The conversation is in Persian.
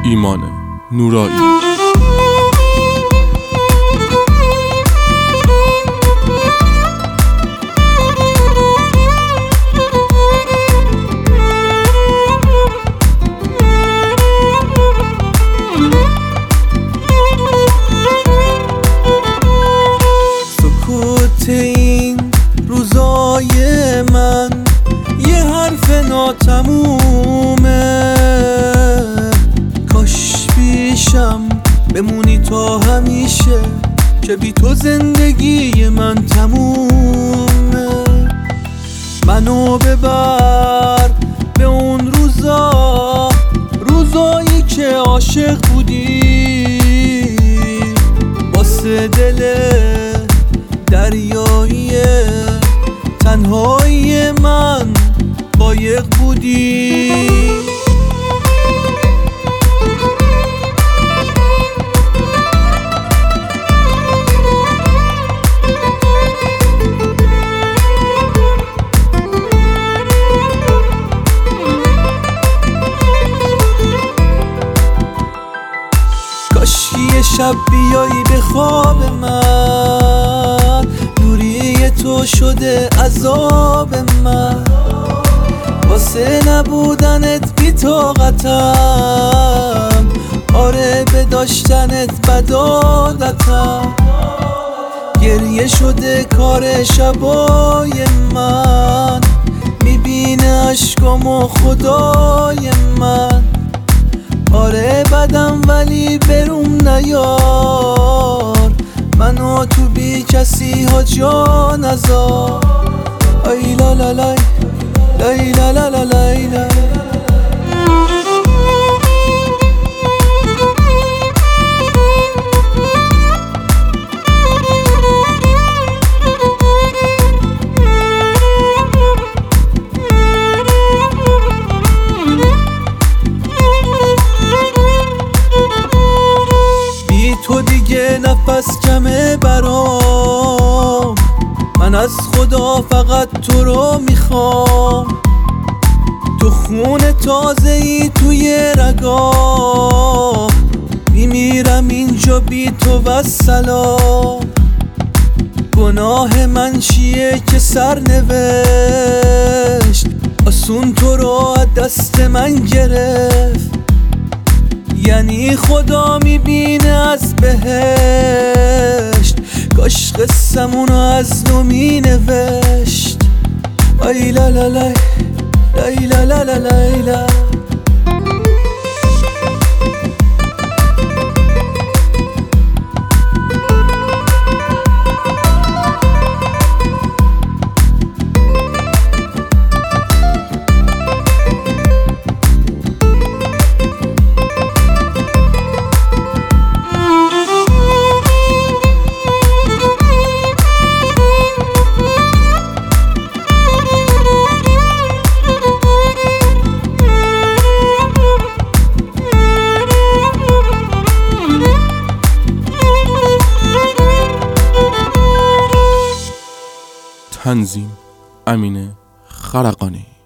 ایمان نورایی. سکوت این روزای من یه حرف ناتمومه، کاش پیشم بمونی تا همیشه که بی تو زندگی من تمومه. منو ببر به اون روزایی که عاشق بودی، واسه دل دریایی تنهایی من قایق بودی. کاشکی یه شب بیایی به خواب من، دوری تو شده عذاب من، واسه نبودنت بی طاقتم، آره به داشتنت بد عادتم. گریه شده کار شبای من، میبینه عشقامو خدای من. آره بدم ولی بروم نیار، منو تو بی کسی ها جا نذار. ای لا لا لای لای لا لا لا لای لای. تو دیگه نفس کمه برام، من از خدا فقط تو رو میخوام. تو خون تازه ای توی رگام، میمیرم اینجا بی تو و سلام. گناه من چیه که سرنوشت آسون تو رو از دست من گرفت؟ یعنی خدا میبینه از بهشت، کاش قصمونو از نو مینوشت. ای لا لا لای لای لا لا لا لای لا. تنظیم امین خرقانی.